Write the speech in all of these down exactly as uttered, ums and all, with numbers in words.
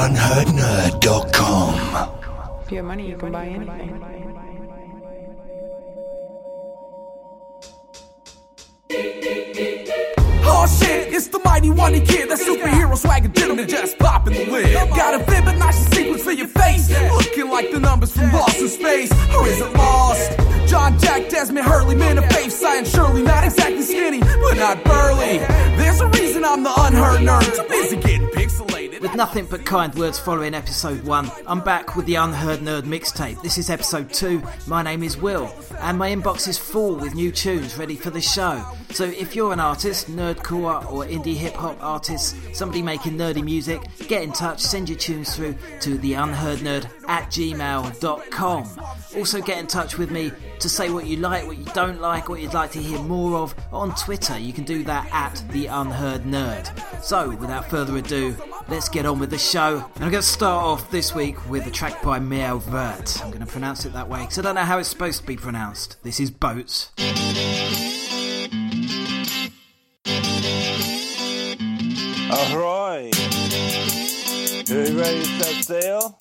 unheard nerd dot com. If you have money, you can buy anything. Oh shit, it's the mighty one kid. That superhero swagger gentleman just popping the lid. Got a vivid nice sequence for your face, looking like the numbers from Lost in Space. Or is it Lost? John, Jack, Desmond, Hurley, men of faith, science, surely not exactly skinny, but not burly. There's a reason I'm the unheard nerd, too busy getting pixelated. With nothing but kind words following episode one, I'm back with the Unheard Nerd mixtape. This is episode two. My name is Will, and my inbox is full with new tunes ready for the show. So if you're an artist, nerdcore or indie hip-hop artist, somebody making nerdy music, get in touch, send your tunes through to the unheard nerd at gmail dot com. Also get in touch with me to say what you like, what you don't like, what you'd like to hear more of on Twitter. You can do that at the unheard nerd. So without further ado, let's get on with the show. And I'm going to start off this week with a track by Mea Vert. I'm going to pronounce it that way because I don't know how it's supposed to be pronounced. This is Boats. Ahoy! Are you ready to set sail?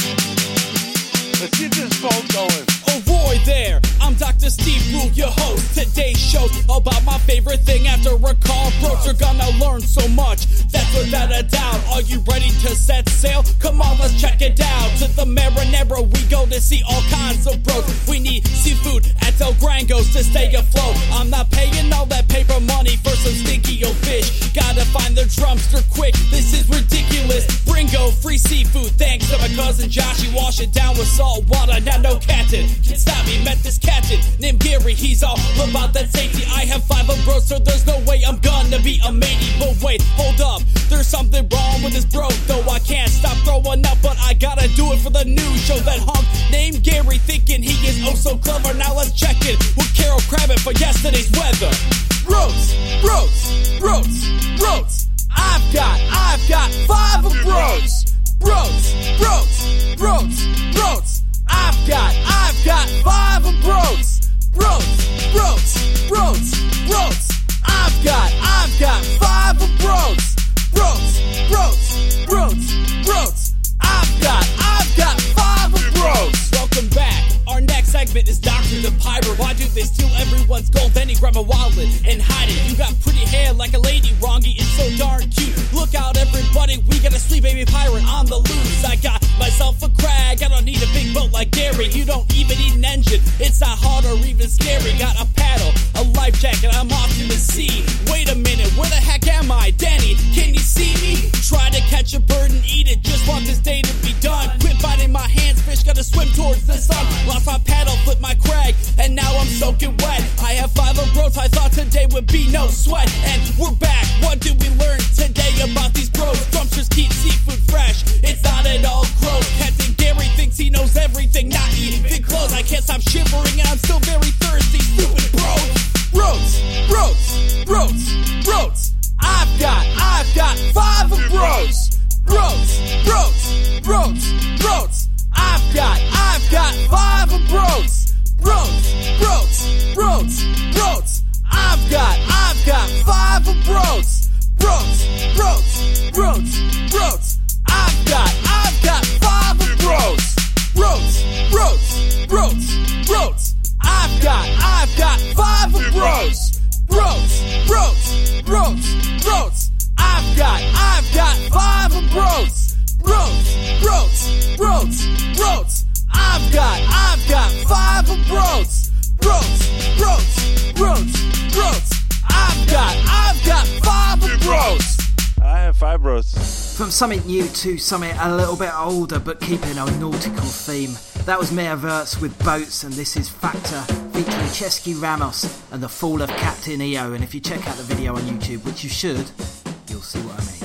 Let's get this boat going. Oh boy there, I'm Doctor Steve Rule, your host. Today's show's about my favorite thing. After a car approach, you're gonna learn so much. That's without a doubt. Are you ready to set sail? Come on, let's check it out. To the Marinara, we go to see all kinds of bros. We need seafood at Del Grango's to stay afloat. I'm not paying all that paper money for some stinky old fish. Gotta find the drumster quick, this is ridiculous. Bringo, free seafood, thanks to my cousin Josh. He wash it down with salt water, now no captain can stop me. Met this captain named Gary, he's all about that safety. I have five of bros, so there's no way I'm gonna be a matey. But wait, hold up, there's something wrong with this bro. Though I can't stop throwing up, but I gotta do it for the news show. That hunk named Gary thinking he is oh so clever. Now let's check it with Carol Crabbit for yesterday's weather. Bros, bros, bros, bros. I've got, I've got five of bros. Bros, bros, bros, bros. I've got, I've got five of bros. Bros, bros, bros, bros. I've got, I've got five of bros. Bros, bros, bros, bros. I've got, I've got five of bros. Welcome back. Our next segment is Doctor the Pirate. Why do they steal everyone's gold? Then he grab a wallet and hide it. You got pretty hair like a lady, Rongi. It's so darn cute. Look out, everybody. We got a sweet baby pirate on the loose. I got myself a crag. I don't need a big boat like Gary. You don't even need an engine. It's not hard or even scary. Got a paddle, a life jacket. I'm off to the sea. Wait a minute. Where the heck am I? Danny, can you see me? Try to catch a bird and eat it. Just want this day to be done. Quit biting my hands. Fish gotta swim towards the sun. Lost my paddle, flipped my crag, and now I'm soaking wet. I have five of bros. I thought today would be no sweat. And we're back. What did we learn today about these bros? Dumpsters keep seafood fresh. It's not at all gross. Captain Gary thinks he knows everything, not even close. I can't stop shivering and I'm still very thirsty. Stupid bros. Bros, bros, bros, bros. I've got, I've got five of bros. Bros, bros, bros, bros. I've got, I've got five of bros. Bros, bros, bros, bros. I've got, I've got five of bros. Bros, bros, bros, bros. I've got, I've got five of bros. Bros, bros, bros, bros. I've got, I've got five of bros. Bros, bros, bros, bros. I've got, I've got five of bros. Bros, bros, bros, bros. I've got, I've got five of bros. Bros, bros, bros, bros. I've got, I've got five of bros. I have five bros. From something new to something a little bit older but keeping a nautical theme. That was Mea Verts with Boats, and this is Factor featuring Chesky Ramos and the Fall of Captain E O. And if you check out the video on YouTube, which you should, you'll see what I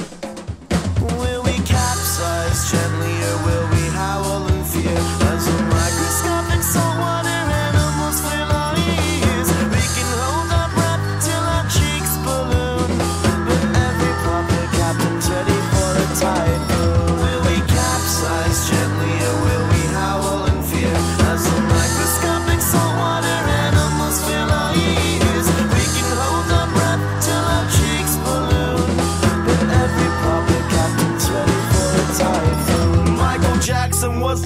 mean. Will we capsize gently or will we howl in fear as a microscopic saltwater animals fill our ears? We can hold our breath till our cheeks balloon, but every proper captain's ready for a typhoon. Will we capsize gently or will we howl in fear as a microscopic saltwater animals fill our ears? We can hold our breath till our cheeks balloon, but every proper captain's ready for a typhoon.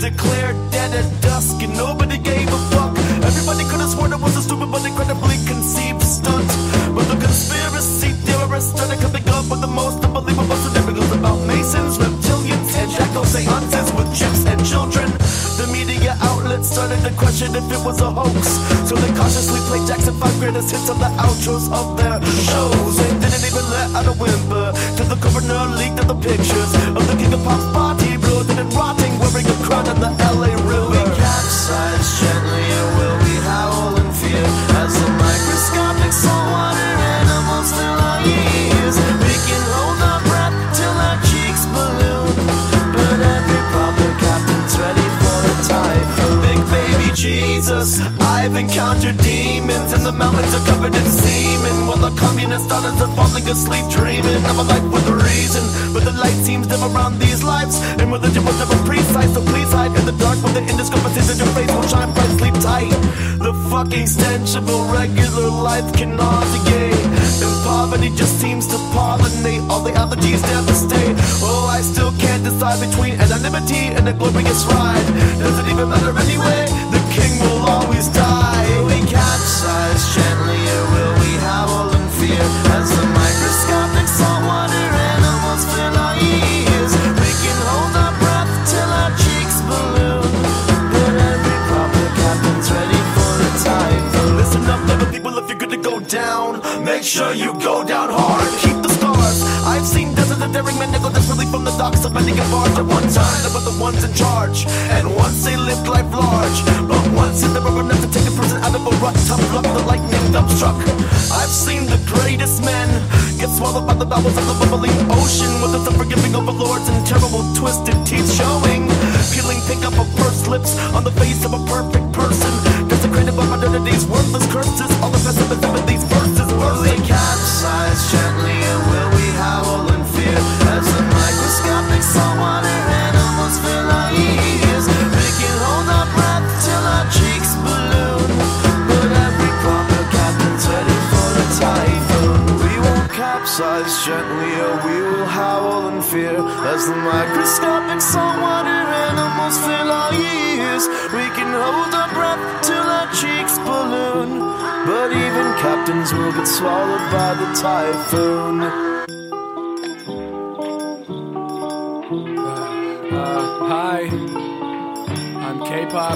declared dead at dusk, and nobody gave a fuck. Everybody could have sworn it was a stupid but incredibly conceived stunt. But the conspiracy theorists started coming up with the most unbelievable scenarios about Masons, reptilians, and jackal seances with chimps and children. The media outlets started to question if it was a hoax, so they cautiously played Jackson five greatest hits on the outros of their shows. They didn't even let out a whimper till the governor leaked out the pictures of the king of pop's body, bloated and rotting, wearing a crown on the L A River. We capsize gently, or will we howl in fear as the microscopic saltwater animals fill our ears? We can hold our breath till our cheeks balloon, but every proper captain's ready for a typhoon. Big baby Jesus, I've encountered demons, and the mountains are covered in semen, while the communist daughters are falling asleep dreaming of a life with a reason. But the light seems dim around these lives, and religion was never precise, so please hide in the dark when the indiscrepancies in your face will shine bright. Sleep tight. The fucking stench of a regular life can nauseate, and poverty just seems to pollinate all the allergies devastate. Oh, I still can't decide between anonymity and a glorious ride. Does it even matter anyway? The king will always die. Will we capsize gently, or will we howl in fear as the microscopic saltwater animals fill our ears? We can hold our breath till our cheeks balloon, but every proper captain's ready for a typhoon. Listen up, little people, if you're gonna go down, make sure you go down hard. Keep the stars. I've seen dozens of daring men that go desperately from the docks of many a barge. At one time, they were the ones in charge, and once they lived life large. But once they were enough to take a person out of a rut, tough luck, the lightning dump struck. I've seen the greatest men get swallowed by the bowels of the bubbling ocean, with its unforgiving overlords and terrible twisted teeth showing, peeling pink up of pursed lips on the face of a perfect person, desecrated by modernity's worthless curses. All the pessimism in these verses. Will we capsize gently, or will we howl in fear as the microscopic saltwater animals fill our ears? We can hold our breath till our cheeks balloon, but every proper captain's ready for a typhoon. We won't capsize gently, or we will howl in fear as the microscopic saltwater animals fill our ears. We can hold our breath till our cheeks balloon, but even captains will get swallowed by the typhoon. Uh, hi, I'm K-pop.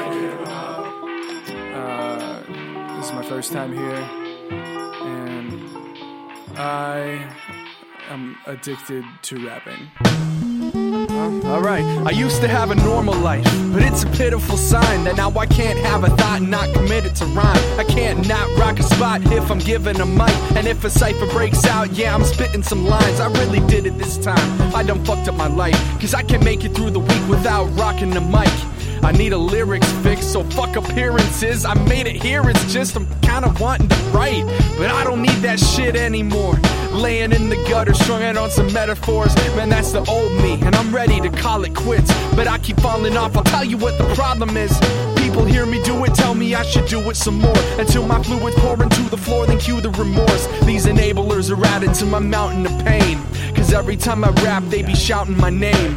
Uh, this is my first time here, and I am addicted to rapping. Uh, Alright, I used to have a normal life, but it's a pitiful sign that now I can't have a thought and not committed to rhyme. I can't not rock a spot if I'm given a mic, and if a cipher breaks out, yeah, I'm spitting some lines. I really did it this time, I done fucked up my life, cause I can't make it through the week without rocking the mic. I need a lyrics fix, so fuck appearances. I made it here, it's just I'm kinda wanting to write, but I don't need that shit anymore. Laying in the gutter, strung out on some metaphors. Man, that's the old me, and I'm ready to call it quits, but I keep falling off. I'll tell you what the problem is. People hear me do it, tell me I should do it some more, until my fluids pour into the floor, then cue the remorse. These enablers are adding to my mountain of pain, cause every time I rap, they be shouting my name.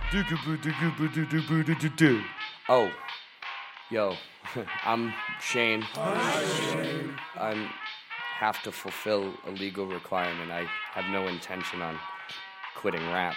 Oh, yo, I'm Shane. Hi, Shane. I have to fulfill a legal requirement. I have no intention on quitting rap.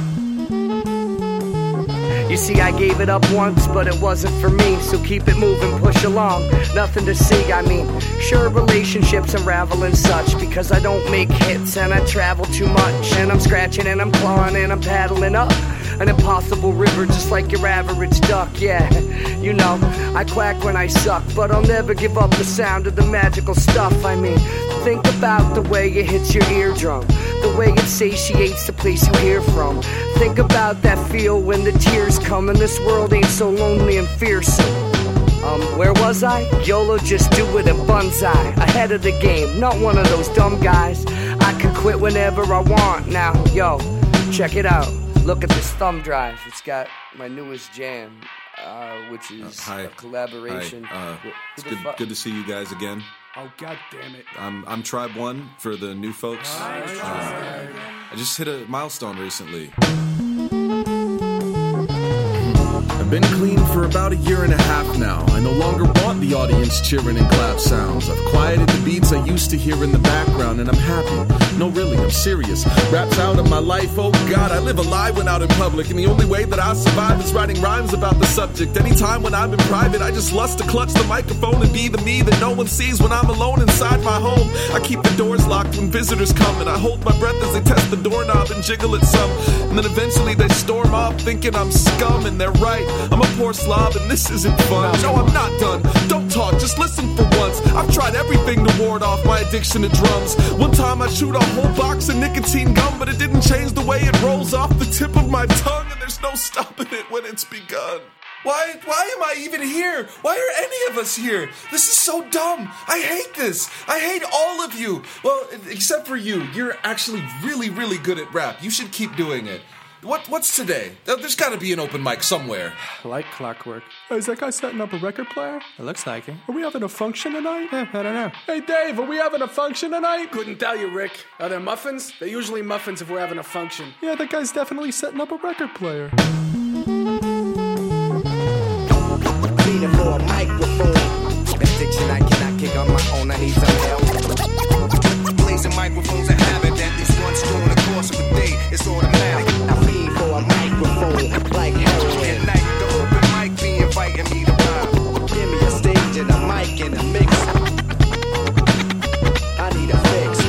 You see, I gave it up once, but it wasn't for me. So keep it moving, push along, nothing to see. I mean, sure, relationships unravel and such, because I don't make hits and I travel too much. And I'm scratching and I'm clawing and I'm paddling up an impossible river just like your average duck, yeah. You know, I quack when I suck, but I'll never give up the sound of the magical stuff. I mean, think about the way it hits your eardrum, the way it satiates the place you hear from. Think about that feel when the tears come and this world ain't so lonely and fearsome. Um, where was I? YOLO, just do it and bunzai. Ahead of the game, not one of those dumb guys. I can quit whenever I want now. Yo, check it out. Look at this thumb drive. It's got my newest jam, uh, which is uh, hi. a collaboration. Hi. Uh, it's good, fu- good to see you guys again. Oh, god damn it. I'm I'm Tribe One for the new folks. Nice. Uh, I just hit a milestone recently. I've been clean for about a year and a half now. I no longer want the audience cheering and clap sounds. I've quieted the beats I used to hear in the background, and I'm happy. No, really, I'm serious. Rap's out of my life, oh God, I live a lie when out in public, and the only way that I survive is writing rhymes about the subject. Anytime when I'm in private, I just lust to clutch the microphone and be the me that no one sees when I'm alone inside my home. I keep the doors locked when visitors come, and I hold my breath as they test the doorknob and jiggle it some. And then eventually they storm off thinking I'm scum, and they're right. I'm a poor slob and this isn't fun. No, I'm not done. Don't talk, just listen for once. I've tried everything to ward off my addiction to drums. One time I chewed a whole box of nicotine gum, but it didn't change the way it rolls off the tip of my tongue, and there's no stopping it when it's begun. Why, why am I even here? Why are any of us here? This is so dumb. I hate this. I hate all of you. Well, except for you. You're actually really, really good at rap. You should keep doing it. What, what's today? There's gotta be an open mic somewhere. Like clockwork. Hey, is that guy setting up a record player? It looks like it. Are we having a function tonight? Yeah, I don't know. Hey, Dave, are we having a function tonight? Couldn't tell you, Rick. Are there muffins? They're usually muffins if we're having a function. Yeah, that guy's definitely setting up a record player. Needing for a microphone. Addiction I cannot kick on my own. I need some help. Blazing microphones a habit. At least once during the course of the day, it's automatic. I feed for a microphone like heroin. At night, the open mic be inviting me to rhyme. Give me a stage and a mic and a mix. I need a fix.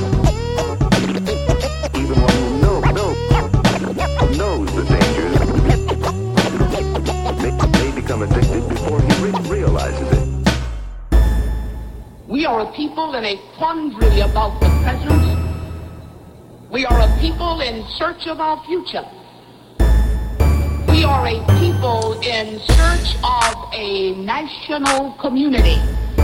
Even one who knows, knows, knows the dangers may, may become addicted before he re- realizes it. We are a people in a quandary about the present. We are a people in search of our future. We are a people in search of a national community.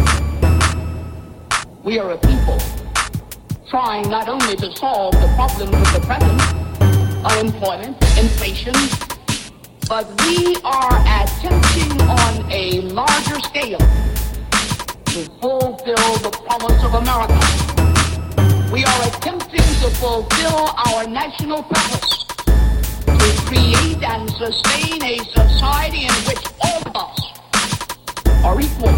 We are a people trying not only to solve the problems of the present, unemployment, inflation, but we are attempting on a larger scale to fulfill the promise of America. We are attempting to fulfill our national purpose, to create and sustain a society in which all of us are equal.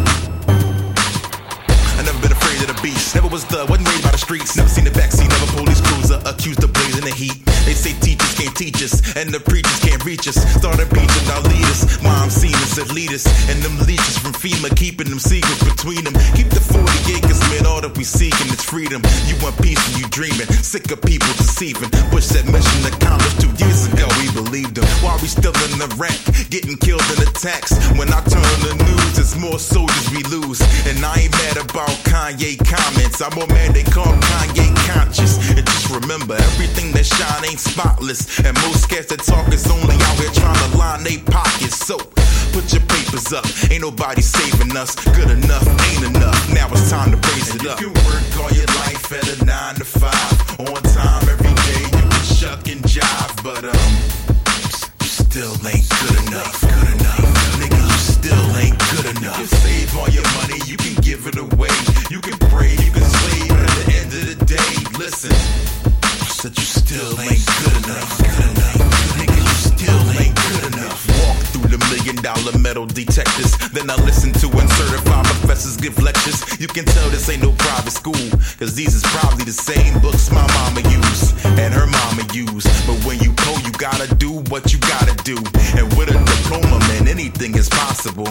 I never been afraid of the beast. Never was the, wasn't raised by the streets. Never seen the backseat of a police cruiser accused of blazing the heat. They say teachers can't teach us, and the preachers can't reach us. Started preaching our leaders. Mom seen us at leaders, and them leeches from FEMA keeping them secrets between them. Keep the forty acres, man, all that we seeking is freedom. You want peace and you dreaming. Sick of people deceiving. Push that mission accomplished two years ago. We believed them. While we still in Iraq, getting killed in attacks. When I turn on the news, it's more soldiers we lose. And I ain't mad about Kanye comments. I'm more mad they call Kanye conscious. And just remember, everything that shine ain't spotless. And most cats that talk is only out here trying to line they pockets. So put your papers up. Ain't nobody saving us. Good enough ain't enough. Now it's time to raise it up. You can work all your life at a nine to five. On time every day you can shuck and jive. But um, you still ain't good enough. Good enough. Nigga, you still ain't good enough. You can save all your money, you can give it away. You can pray, you can slave, but at the end of the day, listen, I said you still ain't good enough. Good enough. Nigga, you still ain't good enough. Walk through the million dollar metal detectors. Then I listen to uncertified professors give lectures. You can tell this ain't no private school, cause these is probably the same books my mama used and her mama used. But when you po, you gotta do what you gotta do. And with a diploma, man, anything is possible.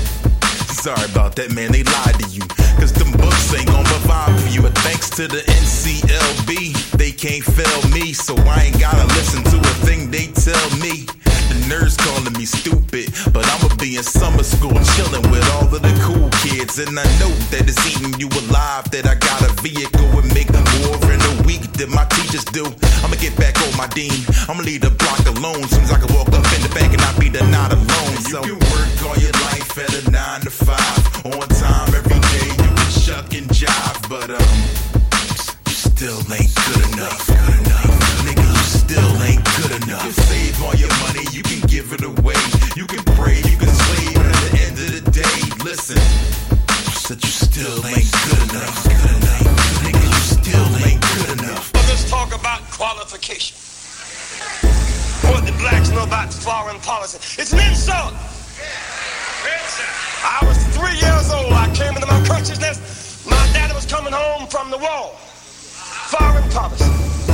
Sorry about that, man, they lied to you. Cause them books ain't gon' provide for you. But thanks to the N C L B, they can't fail me. So I ain't gotta listen to a thing they tell me. The nerds calling me stupid, but I'ma be in summer school chilling with all of the cool kids. And I know that it's eating you alive, that I got a vehicle and make more in a week than my teachers do. I'ma get back on my dean, I'ma leave the block alone. Soon as I can walk up in the back and I be the not alone. So you can work all your life at a nine to five. On time every day you can shuck and jive. But um, you still ain't good enough. Good enough. Nigga, you still ain't good enough. You can save all your money, you can give it away. You can pray, you can slave, but at the end of the day, listen, I said you still ain't good enough. Good enough. Nigga, you still ain't good enough. Well, let's talk about qualification. what the blacks know about foreign policy. It's an insult. I was three years old. I came into my consciousness. My daddy was coming home from the war. Foreign policy.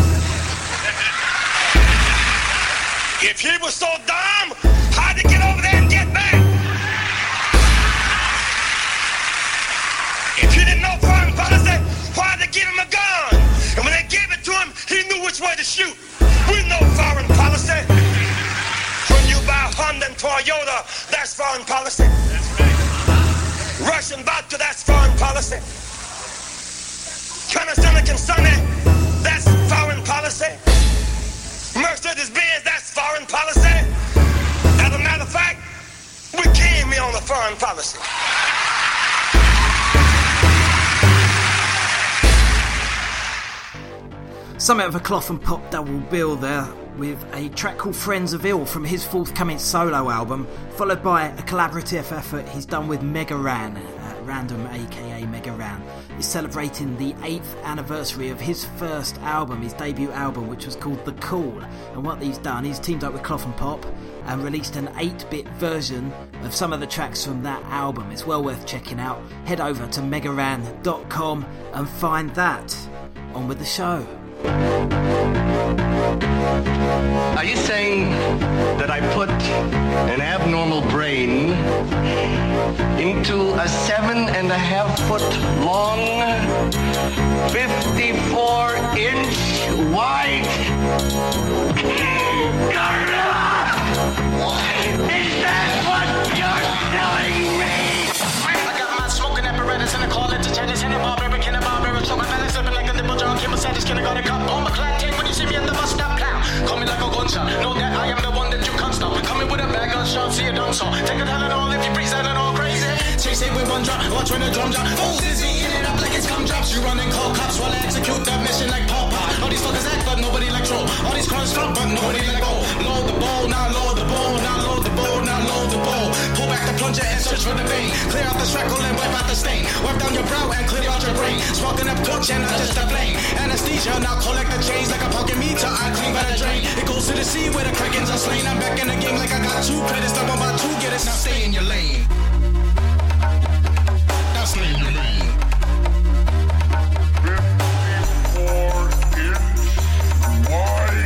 If he was so dumb, how'd he get over there and get back? If he didn't know foreign policy, why'd they give him a gun? And when they gave it to him, he knew which way to shoot. We know foreign policy. When you buy Honda and Toyota, that's foreign policy. Russian vodka, that's foreign policy. Panasonic and Sony, that's foreign policy. Mercedes-Benz, that's foreign policy. As a matter of fact, we came here on a foreign policy. Something of a cloth and pop double bill there, with a track called Friends of Ill from his forthcoming solo album, followed by a collaborative effort he's done with Mega Ran, uh, Random aka Mega Ran. He's celebrating the eighth anniversary of his first album, his debut album, which was called The Call. And what he's done, he's teamed up with Cloth and Pop and released an eight-bit version of some of the tracks from that album. It's well worth checking out. Head over to mega ran dot com and find that. On with the show. Are you saying that I put an abnormal brain into a seven and a half foot long, fifty-four inch wide gorilla? Is that what you're telling me? I got my smoking apparatus and I call it the tennis and a barber, can a barber, so my belly sipping like a nipple jar, Kim said it's gonna go to cup, bomb a clan tank when you see me in the bus stop clown. Call me like a gunshot, know that I am the one that you can't stop. Coming with a bag of shots, see you done so. Take a Tylenol if you breeze that all crazy. Chase it with one drop, watch when the drum drop. Fools is eating it up like it's gum drops. You run and call cops while I execute that mission like Paw Paw. All these fuckers act but nobody like troll. All these crumbs drop but nobody let go. Load the bowl, now load the bowl, now load the bowl, now load the bowl. Pull back the plunger and search for the vein. Clear out the shackle and wipe out the stain. Wipe down your brow and clear out your brain. Smoking up torch and not just a flame. Anesthesia, now collect the change like a pocket meter. I clean by the drain. It goes to the sea where the krakens are slain. I'm back in the game like I got two credits. I'm about to get it. Now stay in your lane. Now stay in your lane. fifty-four inch wide.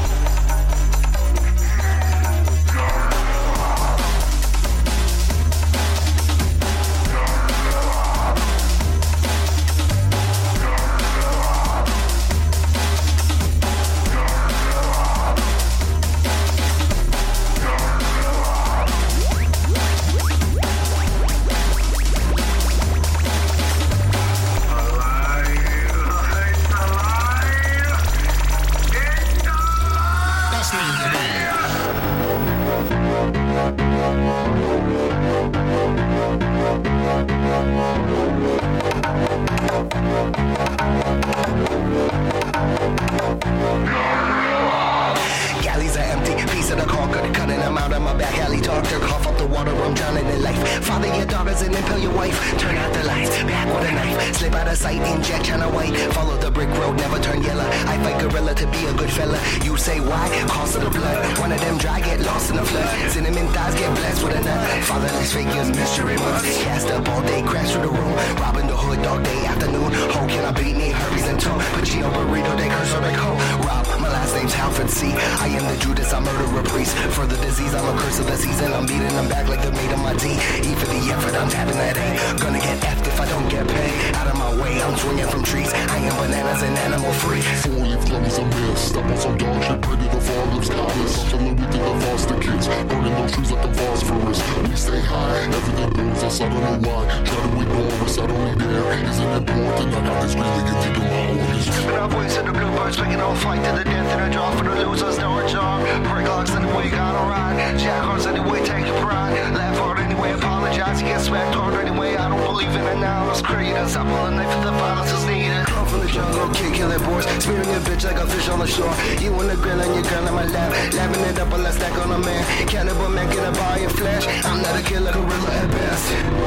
Galleys are empty, piece of the conquered, cutting them out of my back alley. Talk to cough up the water, I'm drowning in life. Father your daughters and impale your wife. Turn out the lights, back with a knife. Slip out of sight, inject China white. Follow the brick road, never turn yellow. I fight gorilla to be a good fella. You say why? Cost of the blood. One of them dry, get lost in the flood. Cinnamon thighs get blessed with a nut. Fatherless figures, mystery months. Cast up all day, crash through the room. Robbing the hood, dog day, afternoon. Ho, can I beat me? Herpes and toe. Pacino burrito, they curse on the coat. Rob, my last name's Halford C. I am the Judas, I murder a priest. For the disease, I'm a curse of the season. I'm beating them back like the made of my D. E for the effort, I'm tapping that A. Gonna get F'd if I don't get paid. Out of my way, I'm swinging from trees. I am bananas and animal free. Four-leaf clovers a mess. Step on some dog shit, ready to fall lips colors. I'm telling we think the foster kids. Burning those trees like the phosphorus. We stay high, everything goes us, I don't know why. Try to ignore us, I don't need air. Isn't important, I got this really get deep in my orders. Tripping off waves to the bluebirds, picking on fight to the death and a draw for the losers, no job. Break locks anyway, gotta ride. Jack horse anyway, take your pride. Laugh hard anyway, apologize. You get smacked hard anyway, I don't believe in analysis. Creators, I pull a knife if the violence is needed. Come from the jungle, kick killing boys. Spearing your bitch like a fish on the shore. You on the grill and your girl in my lap. Lapping it up while I stack on a man. Cannibal man, get a bar your flesh. I'm not a killer, gorilla at best.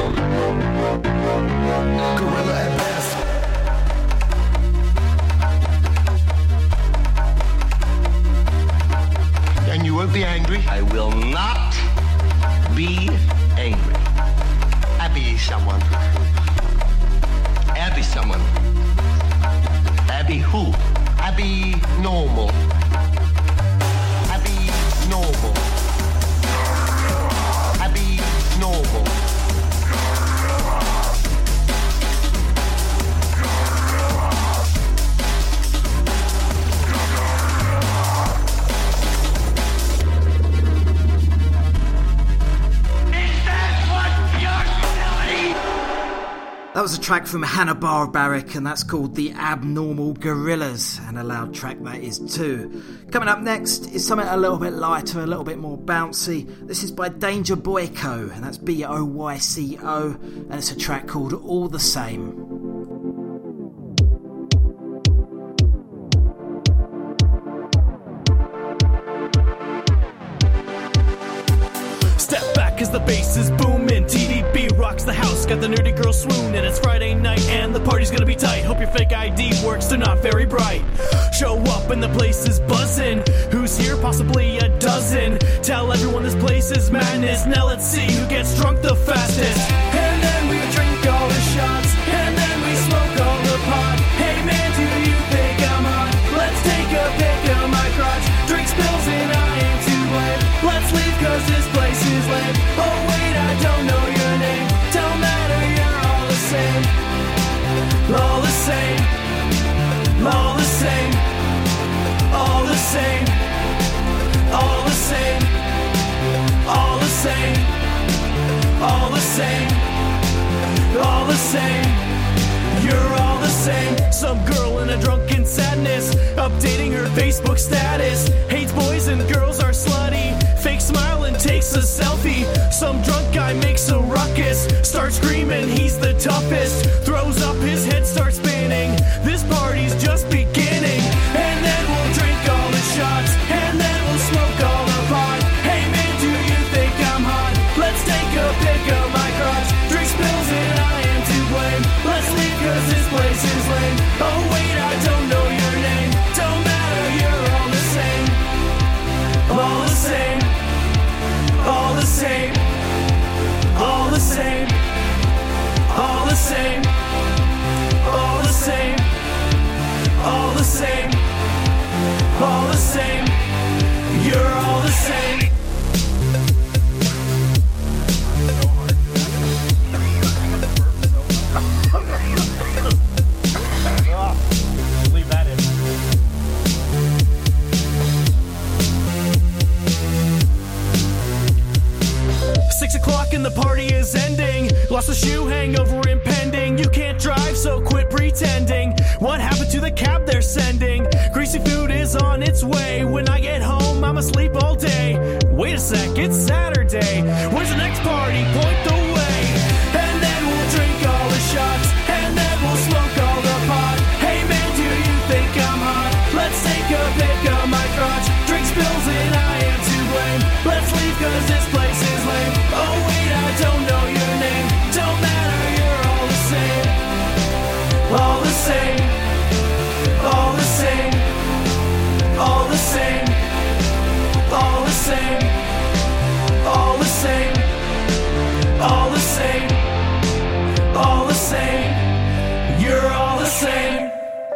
Gorilla at best. And you Who? Abby normal. Abby normal. Abby normal. That was a track from Hanna-Barbera, and that's called The Abnormal Gorillas, and a loud track that is too. Coming up next is something a little bit lighter, a little bit more bouncy. This is by Danger Boyco, and that's B O Y C O, and it's a track called All the Same. Step back as the bass is booming. T D B rocks the house, got the nerdy girl swoon. And it's Friday night and the party's gonna be tight. Hope your fake I D works, they're not very bright. Show up and the place is buzzing. Who's here? Possibly a dozen. Tell everyone this place is madness. Now let's see who gets drunk the fastest. And then we drink all the shots, and then we smoke all the pot. Hey man, do you think I'm hot? Let's take a pic of my crotch. Drink spills and I ain't to blame. Let's leave cause this place is lame. Oh wait, I don't know your name. Don't matter, you're all the same. All the same. All the same. All the same. All the same. All the same. All the same. All the same. You're all the same. Some girl in a drunken sadness, updating her Facebook status. Hates boys and girls are slutty. Fake smile and takes a selfie. Some drunk guy makes a ruckus, starts screaming he's the toughest. Throws up his head, starts spinning. This party's just beginning. And then we'll drink all the shots, and then we'll smoke all the pot. Hey man, do you think I'm hot? Let's take a pic of my crotch. Drink spills and I am to blame. Let's leave cause this place is lame. Oh wait, I don't know your name. Don't matter, you're all the same. All the same. All the same. All the same. All the same. All the same. All the same. All the same. You're all the same. Leave that in. Six o'clock and the party is ending. Lost a shoe, hangover impending. You can't drive, so quit pretending. What happened to the cab they're sending? Greasy food is on its way. When I get home, I'm asleep all day. Wait a sec, it's Saturday. Where's the next party? Point the way. And then we'll drink all the shots, and then we'll smoke all the pot. Hey man, do you think I'm hot? Let's take a pic of my crotch. Drink spills and I am to blame. Let's leave cause this place is lame. Oh wait, I don't know your name. Don't matter, you're all the same. All the same. All the same. All the same. All the same. All the same. All the same. All the same. You're all the same.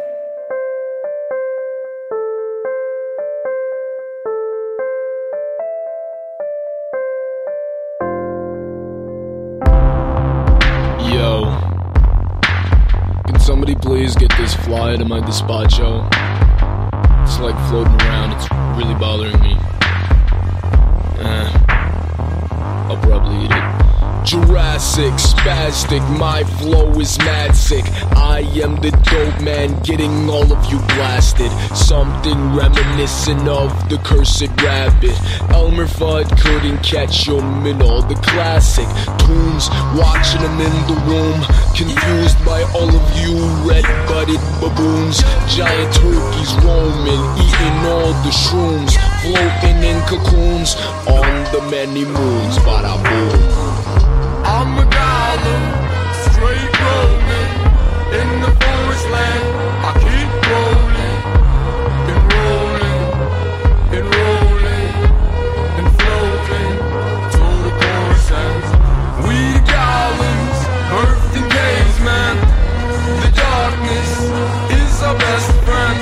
Yo, can somebody please get this flyer to my despacho? It's like floating around, it's really bothering me. Eh, I'll probably eat it. Jurassic, spastic, my flow is mad sick. I am the dope man, getting all of you blasted. Something reminiscent of the cursed rabbit. Elmer Fudd couldn't catch him in all the classic tunes. Watching him in the room, confused by all of you red-butted baboons. Giant turkeys roaming, eating all the shrooms. Floating in cocoons on the many moons. Bada boom. I'm a goblin, straight rolling in the forest land. I keep rolling and rolling and rolling and floating to the chorus ends. We the goblins, birthed in caves, man. The darkness is our best friend.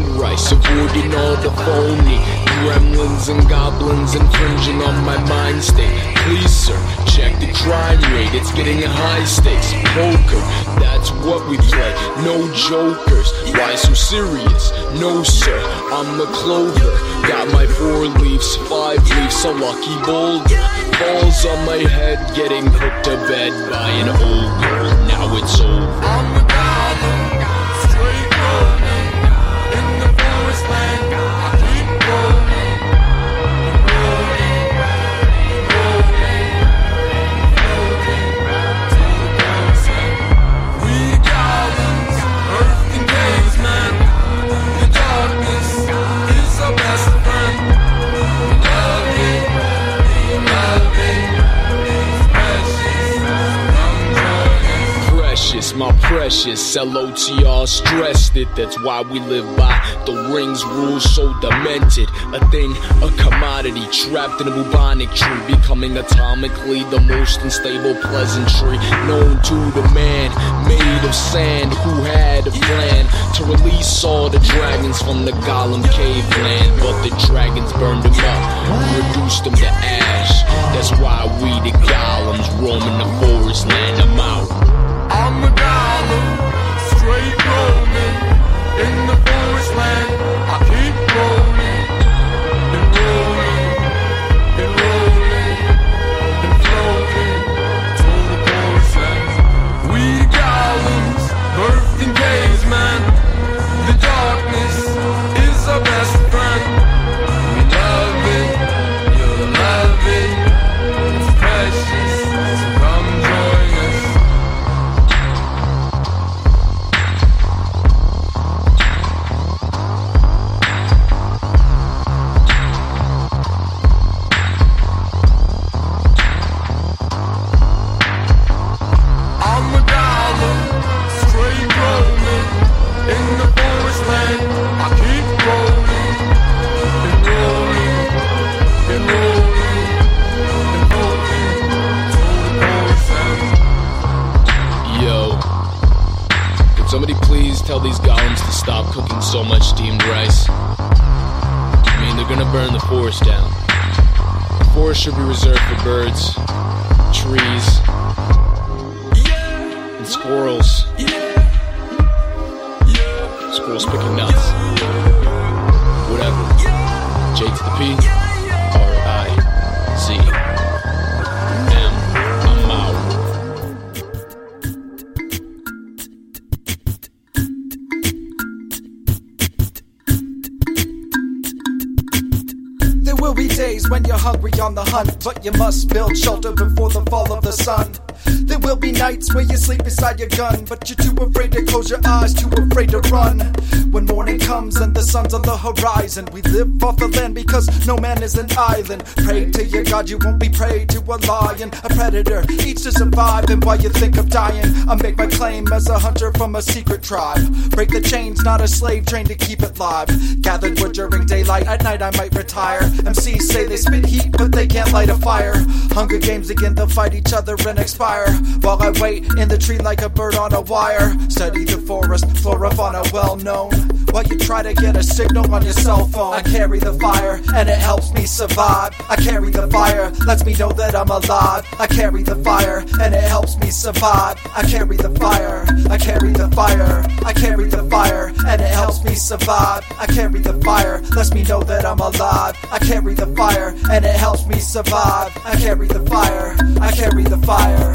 rice, avoiding all the phony gremlins and goblins infringing on my mind state. Please sir, check the crime rate, it's getting high stakes. Poker, that's what we play, no jokers. Why so serious? No sir, I'm a clover. Got my four leaves, five leaves, a lucky boulder. Balls on my head, getting put to bed by an old girl. Now it's over. I'm a goblin, straight rolling in the forest land. I keep rolling, rolling, rolling, floating to the sunset. We goblins, earth and caveman. The darkness is our best friend. Love it, love it, precious, precious, my precious. L O T R stressed it. That's why we live by the rings rules, so demented. A thing, a commodity, trapped in a bubonic tree, becoming atomically the most unstable pleasantry known to the man made of sand who had a plan to release all the dragons from the Gollum caveland. But the dragons burned them up, reduced them to ash. That's why we the golems roaming the forest land. I'm out. I'm a golem, straight roaming in the forest land. I keep rolling and rolling and rolling and floating to the sunset. We golems, birthed in caves, man. The darkness is our best friend. We love it, you'll love it. It's precious, so come join us. Tell these golems to stop cooking so much steamed rice. I mean, they're gonna burn the forest down. The forest should be reserved for birds, trees, and squirrels. Squirrels picking nuts. Whatever. J to the P, R I Z. M, I'm out. Will be days when you're hungry on the hunt, but you must build shelter before the fall of the sun. There will be nights where you sleep beside your gun, but you're too afraid to close your eyes, too afraid to run. When morning comes and the sun's on the horizon, we live off the land because no man is an island. Pray to your God, you won't be prey to a lion, a predator, each to survive. And while you think of dying, I make my claim as a hunter from a secret tribe. Break the chains, not a slave trained to keep it live. Gathered wood during daylight, at night I might retire. M Cs say they spit heat, but they can't light a fire. Hunger Games again, they'll fight each other and expire. While I wait in the tree like a bird on a wire. Study the forest, flora, fauna well known. While you try to get a signal on your cell phone. I carry the fire, and it helps me survive. I carry the fire, lets me know that I'm alive. I carry the fire, and it helps me survive. I carry the fire, I carry the fire. I carry the fire, and it helps me survive. I carry the fire, lets me know that I'm alive. I carry the fire, and it helps me survive. I carry the fire, I carry the fire.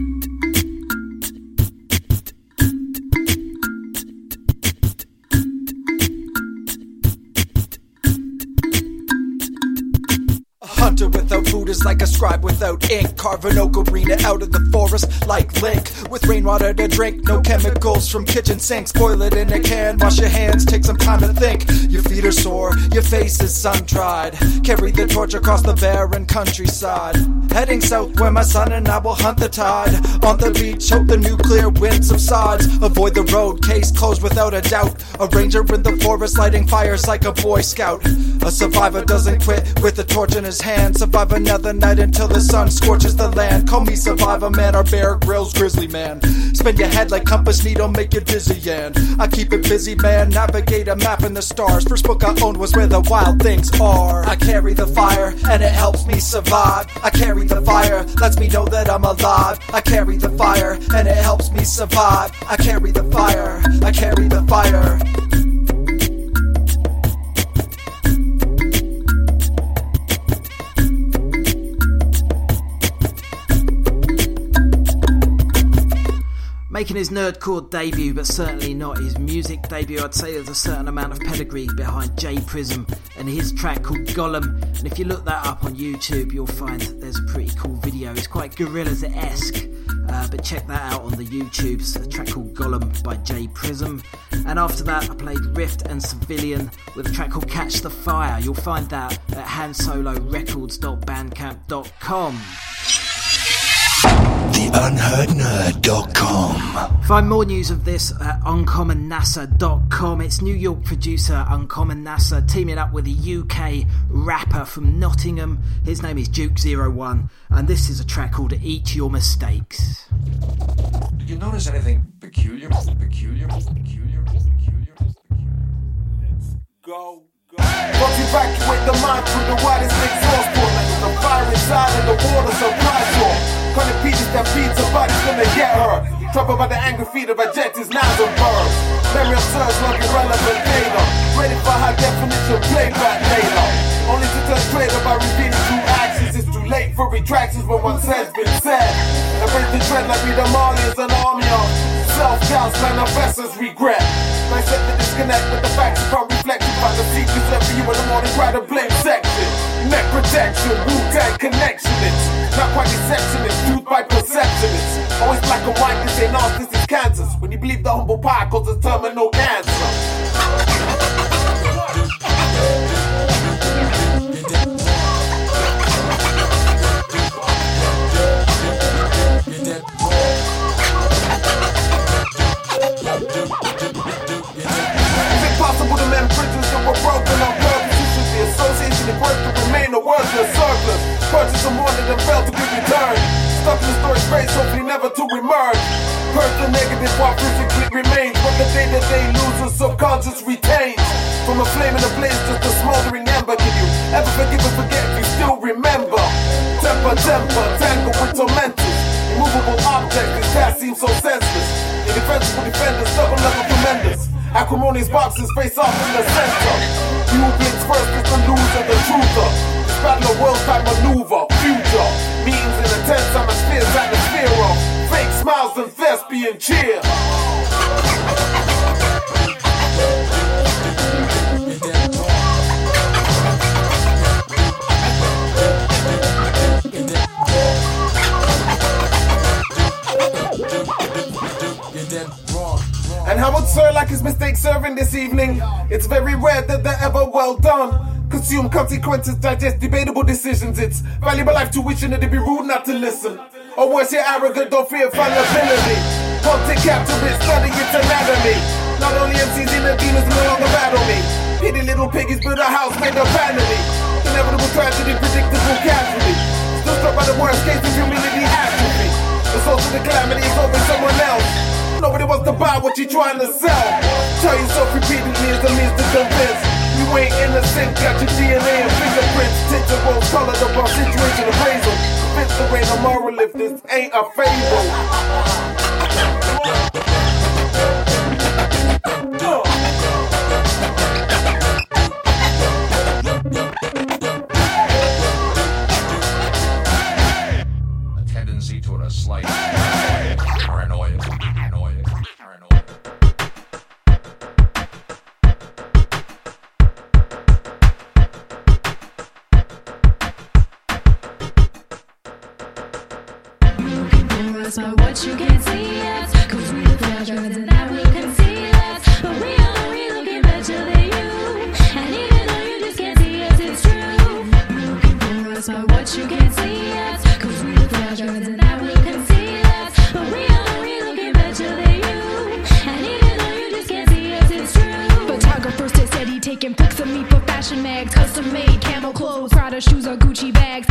Hunter without food is like a scribe without ink. Carve an ocarina out of the forest like Link. With rainwater to drink, no chemicals from kitchen sinks. Boil it in a can, wash your hands, take some time to think. Your feet are sore, your face is sun-dried. Carry the torch across the barren countryside. Heading south where my son and I will hunt the tide. On the beach, hope the nuclear wind subsides. Avoid the road, case closed without a doubt. A ranger in the forest lighting fires like a Boy Scout. A survivor doesn't quit with a torch in his hand. man. Survive another night until the sun scorches the land. Call me Survivor Man or Bear Grylls Grizzly Man. Spin your head like compass needle, make you dizzy, and I keep it busy, man. Navigate a map in the stars. First book I owned was Where the Wild Things Are. I carry the fire and it helps me survive. I carry the fire, lets me know that I'm alive. I carry the fire and it helps me survive. I carry the fire, I carry the fire. Making his nerdcore debut, but certainly not his music debut, I'd say there's a certain amount of pedigree behind J Prism and his track called Gollum. And if you look that up on YouTube, you'll find there's a pretty cool video. It's quite Gorillaz-esque, uh, but check that out on the YouTubes. A track called Gollum by J Prism. And after that, I played Rift and Civilian with a track called Catch the Fire. You'll find that at han solo records dot bandcamp dot com. the unheard nerd dot com. Find more news of this at uncommon nasa dot com. It's New York producer Uncommon Nasa teaming up with a U K rapper from Nottingham. His name is Duke zero one, and this is a track called Eat Your Mistakes. Did you notice anything peculiar? Peculiar? Peculiar? Peculiar? Let's go. Once evacuate the mind through the widest exhaust port. The fire inside and the water so prideful. Cunning Peter that feeds her body's gonna get her. Troubled by the angry feet of projectors, knives and birds. Memory of surge like irrelevant data. Ready for high definition playback later. Only to turn traitor by repeating true actions. It's too late for retractions when once has been said. And raise the dread like we the Marlians an army of self-doubts, manifests regret. Dissect the disconnect with the facts from reflection. Find the secrets left for you in the morning, try to blame section. Neck protection, Wu-Tang connection. It's not quite deception, it's truth by perception. It's always black and white, this ain't ours, this is Kansas. When you believe the humble pie causes terminal cancer. Is it possible to mend bridges that were broken on purpose? You should be association of worth to remain a worthless surplus. Purchase some more than failed to be returned. Stuck in the storage space, hopefully never to emerge. Purge the negative while physically remains. But the day-to-day loses, subconscious retains. From a flame in a blaze, just a smoldering ember. Can you ever forgive and forget if you still remember? Temper, temper, tangle with tormentors. Immovable objects, this task seems so senseless. Indefensible defenders, double level tremendous. Acrimonious boxes face off in the center. You who blinks first is the loser, the truther. This battle of world type maneuver, future. Meetings in a tense atmosphere's atmosphere of fake smiles and thespian cheer. And how would Sir like his mistake serving this evening? It's very rare that they're ever well done. Consume consequences, digest debatable decisions. It's valuable life tuition and it'd be rude not to listen. Or worse, you're arrogant, don't fear fallibility. Pontic capture it, study its anatomy. Not only M Cs in the demons no longer battle me. Pity little piggies build a house made of vanity. Inevitable tragedy, predictable casualty. Still struck by the worst case of humility atrophy. The source of the calamity is over someone else. Nobody wants to buy what you're trying to sell. Tell yourself repeatedly is the means to convince. You ain't innocent, got your D N A and fingerprints. Tints and rose color, the wrong situation appraisal. Fits the rain of moral if this ain't a fable. A tendency toward a slight paranoia. Paranoia. Paranoia. Us by what you can see us, cause we the fragile and that will conceal us. But we are only looking better than you. And even though you just can't see us, it's true. Looking for us by what you can see us, cause we the fragile and that will conceal us. But we are only looking better than you. And even though you just can't see us, it's true. Photographers stay steady taking pics of me for fashion mags. Custom made camel clothes, Prada shoes or Gucci bags.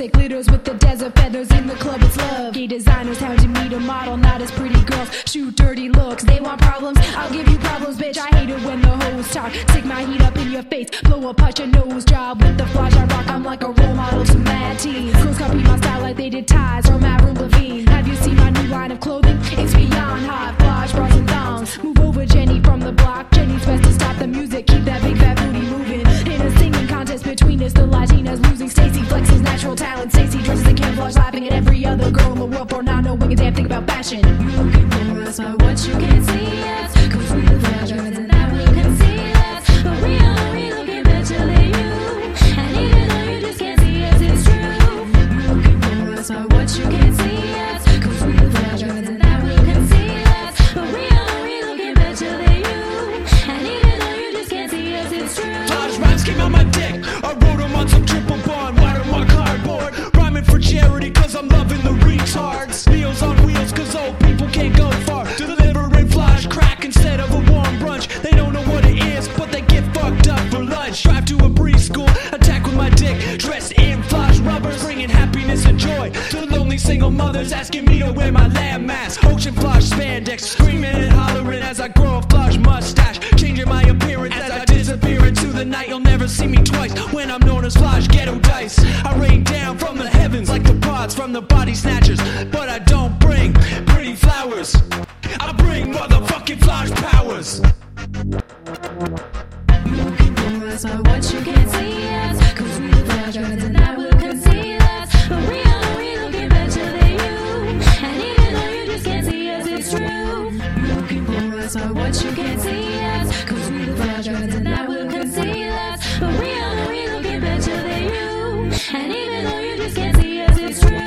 music glitters with the desert feathers. In the club it's love. Gay designers hounding me to model, not as pretty girls. Shoot dirty looks, they want problems. I'll give you problems, bitch. I hate it when the hoes talk. Stick my heat up in your face, blow up out your nose job. With the flash I rock, I'm like a role model to mad teens. Girls copy my style like they did ties or Avril Lavigne. Have you seen my new line of clothing? It's beyond hot, flash, bras and thongs. Move over, Jenny from the block. Jenny's best to stop the music, keep that big fat booty moving. In a singing contest between us, the Latinas losing. Stacey flexes natural talent. Stacey dresses in camouflage, laughing at every other girl in the world for not knowing a damn thing about fashion. You looking for us by what you can't see us, cause we the flash dragons and that will conceal us. But we are we looking better than you, and even though you just can't see us, it's true. You looking for us by what you can't see us, cause we the flash dragons and that will conceal us. But we are we looking better than you, and even though you just can't see us, it's true. Flash rhymes came out my dick, I wrote them on some triple bond, watermark cardboard, rhyming for charity cause I'm loving the retards. Meals on wheels cause old people can't go far, delivering flash crack instead of a warm brunch. They don't know what it is, but they get fucked up for lunch. Drive to a preschool, attack with my dick, dressed in flash rubbers, bringing happiness and joy to lonely single mothers asking me to wear my lamb mask. Ocean flash spandex, screaming and hollering as I grow a flash mustache, changing my appearance as I disappear into the night. You'll never see me twice when I'm known as Flash Ghetto Dice. I rain down from the heavens like the pods from the body snatchers, but I don't bring pretty flowers, I bring motherfucking flash powers. You looking for us by what you can't see us, cause we the flash dragons and that will conceal us. But we are we looking better than you, and even though you just can't see us, it's true. You looking for us by what you can't see us, cause we the flash dragons and that will conceal us. But we are we looking better than you, and even though you just can't see us, it's true.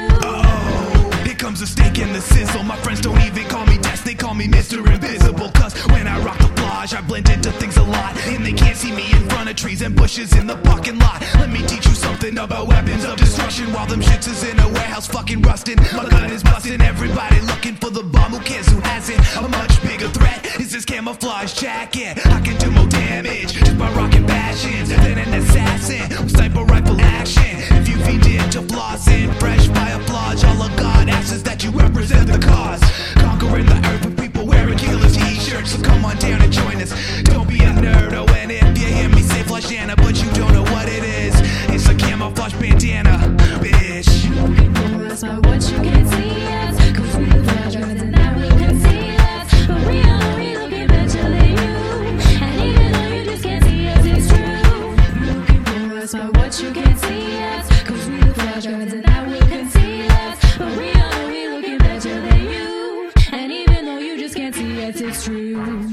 Oh, here comes the stink and the sizzle. My friends don't even call me Death, they call me Mister Invisible. Cause when I rock the flash, I blend into things a lot, and they can't see me in front of trees and bushes in the parking lot. Let me teach you something about weapons of destruction. While them shits is in a warehouse fucking rusting, my gun is busting. Everybody looking for the bomb, who cares who has it? A much bigger threat is this camouflage jacket. I can do more damage just by rocking bastions than an assassin with sniper rifle action. If you feed into flossing, fresh camouflage, all of God asks is that you represent the cause, conquering the earth with people wearing killer t-shirts. So come on down and join us, don't be a nerd. Oh, and if you hear me say Flashana but you don't know what it is, it's a camouflage bandana, bitch. You looking for us by what you can't see us, cause we the flash dragons and that will conceal us. But we are we looking better than you, and even though you just can't see us, it's true. You looking for us by what you can't see us, cause we the flash dragons and that will conceal us. But we are we looking better than you, and even though you just can't see us, it's true.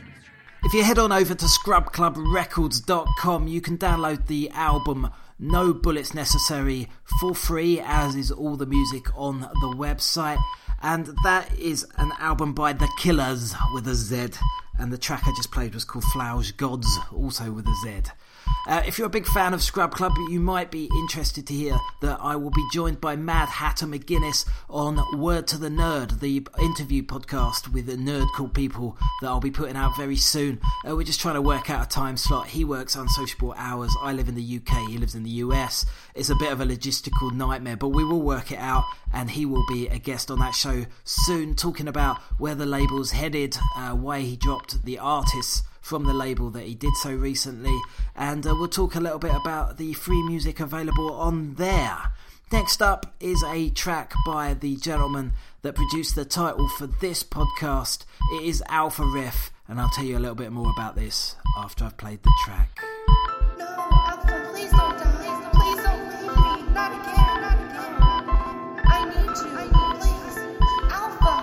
If you head on over to scrub club records dot com, you can download the album No Bullets Necessary for free, as is all the music on the website. And that is an album by The Killers with a Z, and the track I just played was called Flowers Gods, also with a Z. Uh, if you're a big fan of Scrub Club, you might be interested to hear that I will be joined by Mad Hatter McGuinness on Word to the Nerd, the interview podcast with a nerd called people that I'll be putting out very soon. Uh, we're just trying to work out a time slot. He works unsociable hours. I live in the U K, he lives in the U S. It's a bit of a logistical nightmare, but we will work it out, and he will be a guest on that show soon, talking about where the label's headed, uh, why he dropped the artists from the label that he did so recently, and uh, we'll talk a little bit about the free music available on there. Next up is a track by the gentleman that produced the title for this podcast. It is Alpha Riff, and I'll tell you a little bit more about this after I've played the track. No, Alpha, please don't die. Please don't leave me. Not again, not again. I need you. I need please. Alpha.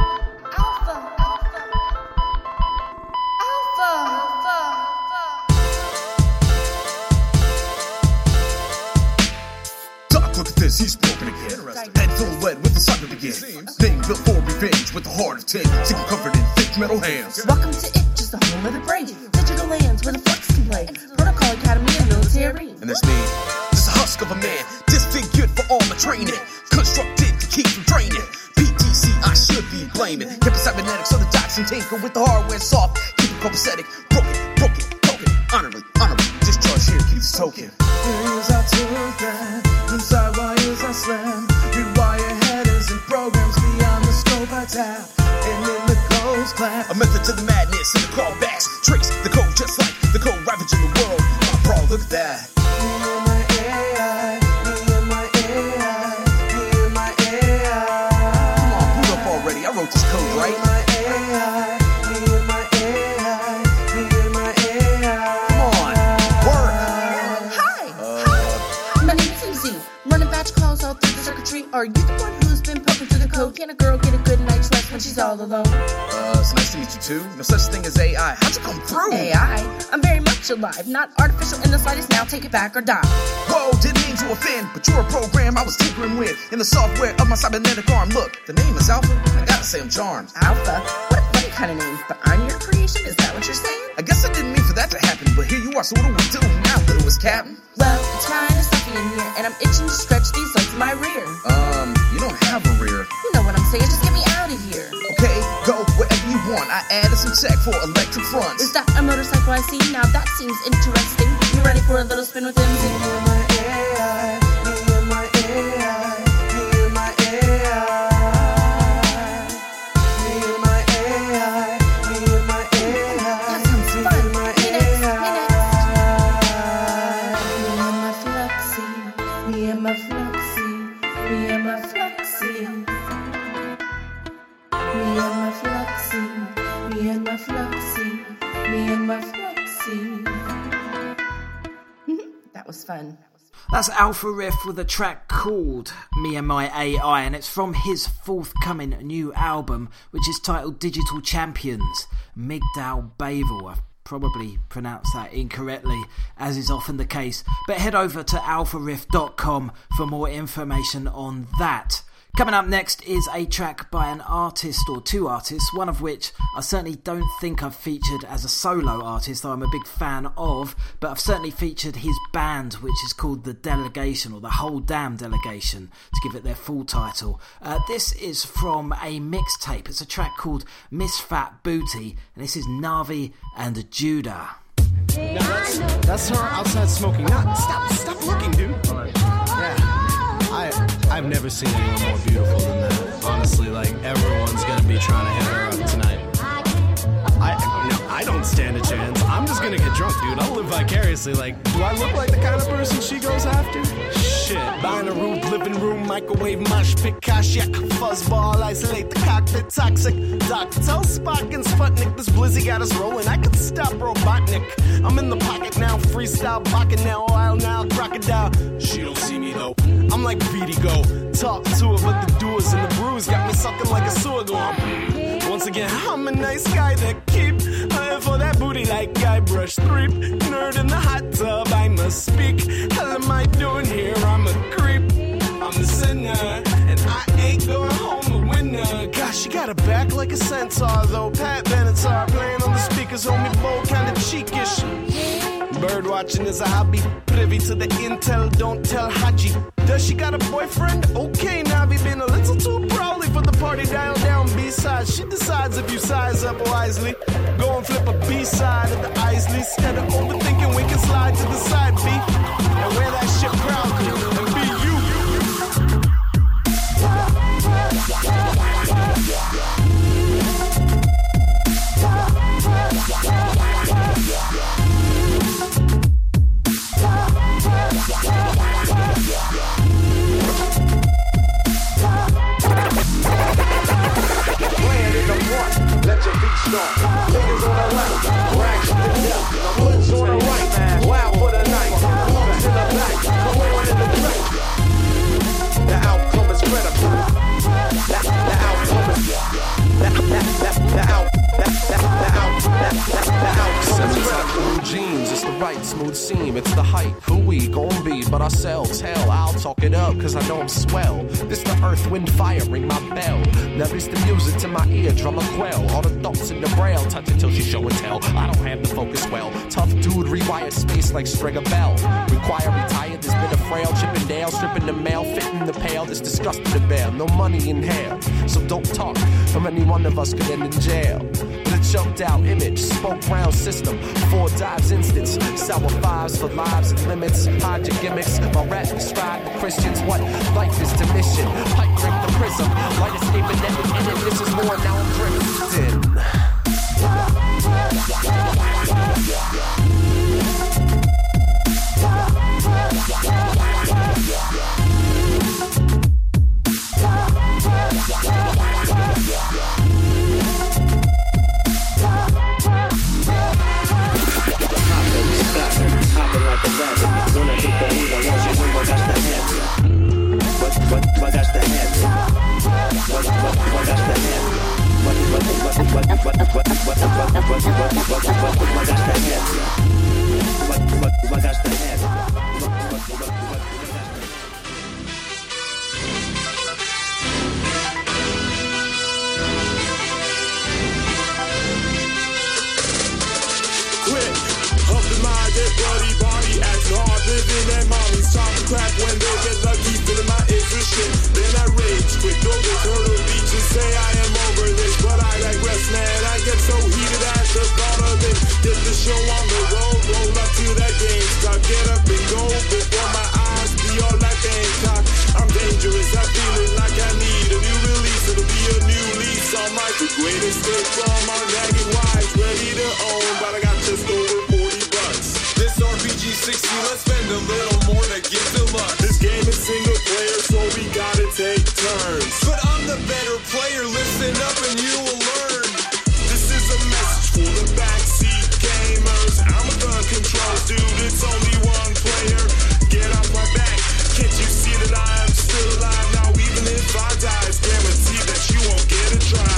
Alpha. Alpha. Alpha. Doc, look at this, he's broken again. Head full of lead with the sun of again. Thing built for revenge with the heart of tin. Seeking comfort in thick metal hands. Welcome to it, just a home of the brain. Digital lands where the flex can play. Protocol Academy and military. And there's me, just a husk of a man, disfigured for all my training. Constructed to keep from draining. P T C, I should be blaming. Kept the cybernetics of the Jackson tinker with the hardware soft. Keep it copacetic, broken, broken, broken. Honorably, honorably, discharge here, keep this token. Here's I took that inside wires A method to the madness and the callbacks. Trace the code just like the code ravaging the world. My bro, look at that. Come on, boot up already. I wrote this code, right? Come on, work. Hi. Hi. My name is Susie. Running batch calls all through the circuitry. Are you the one who's been poking through the code? Can a girl get a good night's rest when she's all alone? Uh, it's nice to meet you too. No such thing as A I. How'd you come through? A I? I'm very much alive. Not artificial in the slightest. Now take it back or die. Whoa, didn't mean to offend, but you're a program I was tinkering with in the software of my cybernetic arm. Look, the name is Alpha. I gotta say I'm charmed. Alpha? What a funny kind of name. But I'm your creation? Is that what you're saying? I guess I didn't mean for that to happen, but here you are, so what do we do now, littlest captain? Well, it's kind of stuffy in here, and I'm itching to stretch these legs in my rear. Um, you don't have a rear. You know what I'm saying, just get me out of here. Okay, go wherever you want. I added some tech for electric fronts. Is that a motorcycle I see? Now that seems interesting. You ready for a little spin with M Z? That was fun. That's Alpha Riff with a track called Me and My A I, and it's from his forthcoming new album, which is titled Digital Champions. Migdal Bavel. I've probably pronounced that incorrectly, as is often the case, but head over to alpha riff dot com for more information on that. Coming up next is a track by an artist or two artists, one of which I certainly don't think I've featured as a solo artist, though I'm a big fan of, but I've certainly featured his band, which is called The Delegation, or The Whole Damn Delegation, to give it their full title. Uh, this is from a mixtape. It's a track called Miss Fat Booty, and this is Navi and Judah. No, that's, that's her outside smoking. Not, stop, stop looking, dude. Yeah. I, I've never seen anyone more beautiful than that. Honestly, like, everyone's gonna be trying to hit her up tonight. I, no, I don't stand a chance. I'm just gonna get drunk, dude. I'll live vicariously. Like, do I look like the kind of person she goes after? Shit. Binary, living room, microwave, mosh pit, Kashyak, fuzzball, isolate the cockpit, toxic. Doctor, tell Spock and Sputnik this blizzy got us rolling. I could stop Robotnik. I'm in the pocket now, freestyle, pocket now, I'll now, crocodile. She don't see me though. I'm like Go. Talk to her, but the doers and the brews got me sucking like a sewer going. Once again, I'm a nice guy that keep her for that booty like Guybrush Threep. Nerd in the hot tub, I must speak. Hell am I doing here? I'm a creep. I'm the sinner, and I ain't going home a winner. Gosh, she got a back like a centaur, though. Pat Benatar playing on the speakers, homie, bold, kinda cheekish. Bird watching is a hobby. Privy to the intel, don't tell Haji. Does she got a boyfriend? Okay, Navi been a little too prowly for the party. Dial down B-side. She decides if you size up wisely. Go and flip a B-side of the Isley. Instead of overthinking, we can slide to the side B. And wear that shit proudly. And be you. Let your feet start. Niggas on the left, rags to the left. Hoods on the right, wow for the night. Hooks in the back, come on in the track. The outcome is credible. The, the outcome is the, the, the, the out. Blue jeans, it's the right smooth seam, it's the hype. Who we gon' be but ourselves? Hell, I'll talk it up, cause I know I'm swell. This the earth, wind, fire, ring my bell. Now it's the music to my ear, drum a quell. All the thoughts in the braille, touch it till she show and tell. I don't have the focus well. Tough dude, rewired space like Stringer Bell. Require retired, there's been a frail. Chippendale, stripping the mail, fitting the pail. This disgusting to bear, no money in hair. So don't talk, from any one of us could end in jail. With a choked out image, spoke round system, four dives instance, sour fives for lives and limits, hide your gimmicks, my rap describe the Christians, what life is to mission, pipe break the prism, light escaping that in it, this is more, now I'm drifting. Bloody body acting hard, living at mommy's top crack when they get lucky, feeling my interest shit. Then I rage, quick go to Turtle Beach and say I am over this, but I digress, man. I get so heated at the thought of it. Get the show on the road, roll up to that game stop, get up and go before my eyes be all like Bangkok. I'm dangerous, I feel it like I need a new release. It'll be a new lease on my the greatest escape from our nagging wives, ready to own, but I got just over forty bucks. This R P G sixty, let's spend a little more to get deluxe. This game is single player, so we gotta take turns. But I'm the better player, listen up and you will learn. This is a message for the backseat gamers. I'm a gun controls dude, it's only one player. Get off my back, can't you see that I'm still alive? Now even if I die, it's guaranteed that you won't get a try.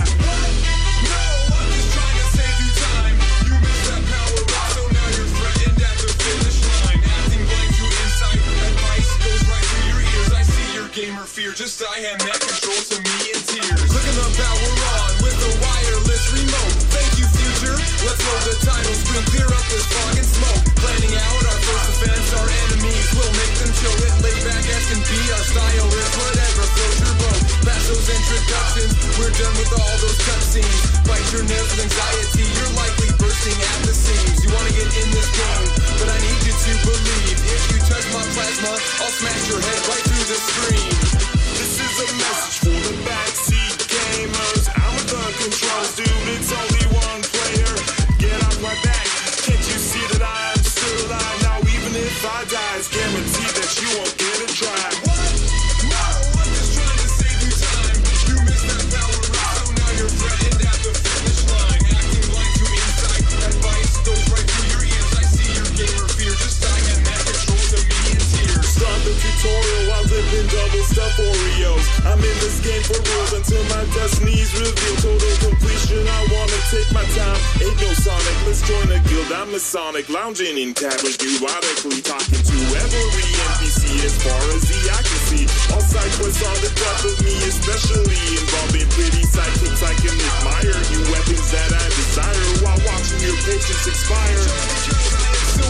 Gamer fear, just I hand that control to me in tears. Clicking the power on with a wireless remote. Thank you, future. Let's load the title screen, clear up this fog and smoke. Planning out our first offense, our enemies will make them chill it. Lay back, S and P, our style is whatever floats your boat. Past those introductions, we're done with all those cutscenes. Bite your nails with anxiety, you're likely bursting at the seams. You wanna get in this game, but I need you to believe. If you touch my plasma, I'll smash your head right through the screen. This is a message for the backseat gamers. I'm a gun controls dude, it's only one player. Get off my back, can't you see that I'm still alive? Now even if I die, it's guaranteed that you won't get a try. What? No, I'm just trying to save you time. You missed that power up, so now you're threatened at the finish line. Acting like you insight, advice goes right through your ears. I see your gamer fear, just I hand that control to me in tears. Start the tutorial while dipping double stuff Oreos. I'm in this game for real until my destiny's revealed. Total completion, I wanna take my time. Ain't no Sonic, let's join a guild. I'm Masonic, lounging in cabins, erotically talking to every N P C as far as the eye can see. All side quests on the death of me, especially involving pretty sidekicks I can admire. New weapons that I desire while watching your patience expire. So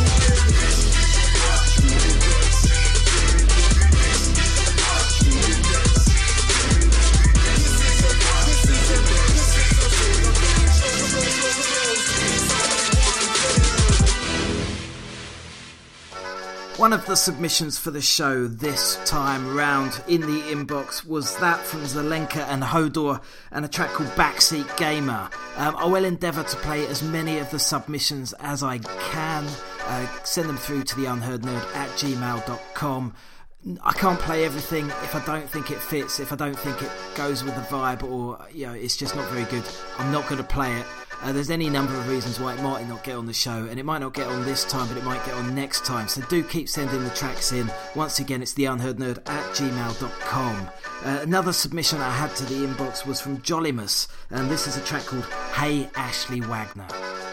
One of the submissions for the show this time round in the inbox was that from Zelenka and Hodor and a track called Backseat Gamer. Um, I will endeavour to play as many of the submissions as I can. Uh, send them through to the unheard nerd at gmail dot com. I can't play everything if I don't think it fits, if I don't think it goes with the vibe, or you know, it's just not very good. I'm not going to play it. Uh, there's any number of reasons why it might not get on the show, and it might not get on this time, but it might get on next time. So do keep sending the tracks in. Once again, it's the unheard nerd at gmail dot com. Uh, another submission I had to the inbox was from Jollimus, and this is a track called Hey Ashley Wagner.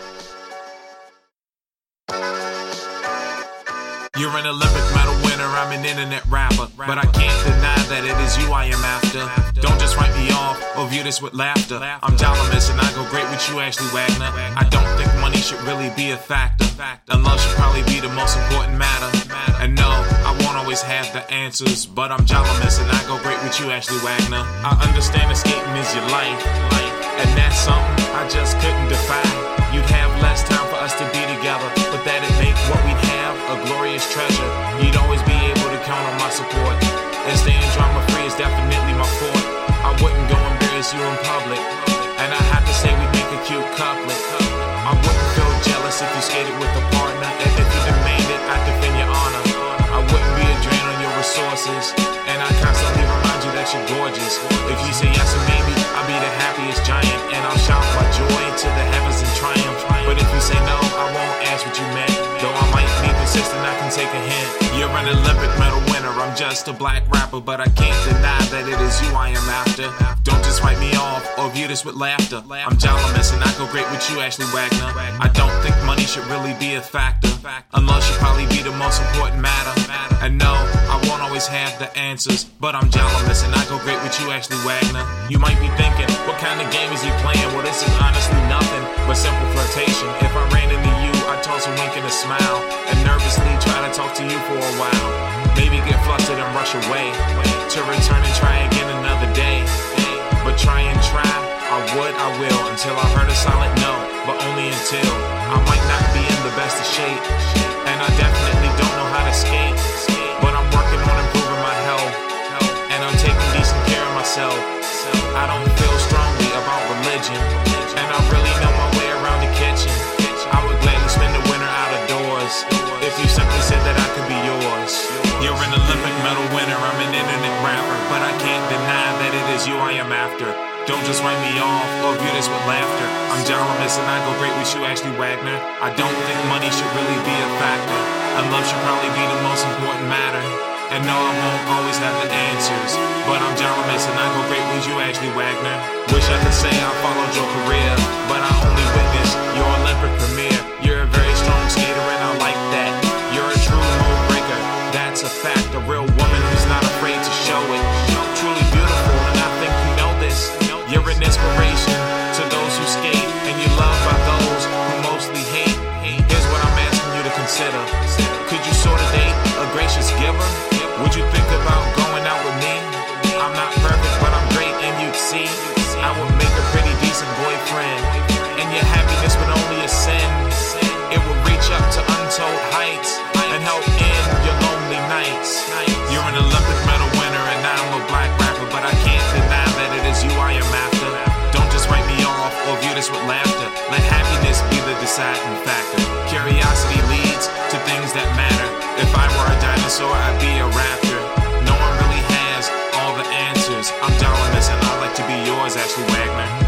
You're an Olympic medal winner, I'm an internet rapper, but I can't deny that it is you I am after. Don't just write me off or view this with laughter. I'm Jollimus and I go great with you, Ashley Wagner. I don't think money should really be a factor, and love should probably be the most important matter. And no, I won't always have the answers, but I'm Jollimus and I go great with you, Ashley Wagner. I understand that skating is your life, and that's something I just couldn't define. You'd have less time for us to be together, but that'd make what we'd have a glorious treasure. You'd always be able to count on my support, and staying drama free is definitely my forte. I wouldn't go embarrass you in public, and I have to say we'd make a cute couplet. I wouldn't feel jealous if you skated with a partner, and if you demanded, I'd defend your honor. I wouldn't be a drain on your resources, and I constantly remind you that you're gorgeous. If you say yes or maybe, I'll be the happiest giant, and I'll shout my joy to the heavens in triumph. But if you say no, I won't ask what you meant. Though I might be persistent, I can take a hint. You're an Olympic medal winner, I'm just a black rapper, but I can't deny that it is you I am after. Don't just write me off or view this with laughter. I'm Jalamis and I go great with you, Ashley Wagner. I don't think money should really be a factor, unless you probably be the most important matter. And no, I won't always have the answers, but I'm Jalamis and I go great with you, Ashley Wagner. You might be thinking, what kind of game is he playing? Well, this is honestly nothing but simple flirtation. If I ran into you, I'd toss a wink and a smile, and nervously try to talk to you for a while. Maybe get flustered and rush away, to return and try again another day. But try and try, I would, I will, until I heard a silent no, but only until I might not be in the best of shape, and I definitely don't know how to skate. But I'm working on improving my health, and I'm taking decent care of myself. I don't feel strongly about religion, and I really know my way around the kitchen. I would gladly spend the winter out of doors if you simply said that I could be yours. You're an Olympic medal winner, I'm an internet rapper, but I can't deny that it is you I am after. Don't just write me off or view this with laughter. I'm Jalamis and I go great with you, Ashley Wagner. I don't think money should really be a factor, and love should probably be the most important matter. And no, I won't always have the answers, but I'm Jalamis and I go great with you, Ashley Wagner. Wish I could say I followed your career, but I only witnessed your Olympic premiere. You're a very strong skater and I like that. You're a true mold breaker, that's a fact. A real woman who's not afraid to show it. Truly beautiful and I think you know this. You're an inspiration to those who skate, and you're loved by those who mostly hate. Here's what I'm asking you to consider. Could you sort of date a gracious giver? Would you think about going out with me? I'm not perfect, but I'm great, and you'd see I would make a pretty decent boyfriend, and your happiness would only ascend. It would reach up to untold heights and help end your lonely nights. You're an Olympic medal winner, and I'm a black rapper, but I can't deny that it is you I am after. Don't just write me off or view this with laughter. Let happiness be the deciding factor. Curiosity leads to things that matter. If I were a dinosaur, I'd be a raptor. No one really has all the answers. I'm Jalamis and I'd like to be yours, Ashley Wagner.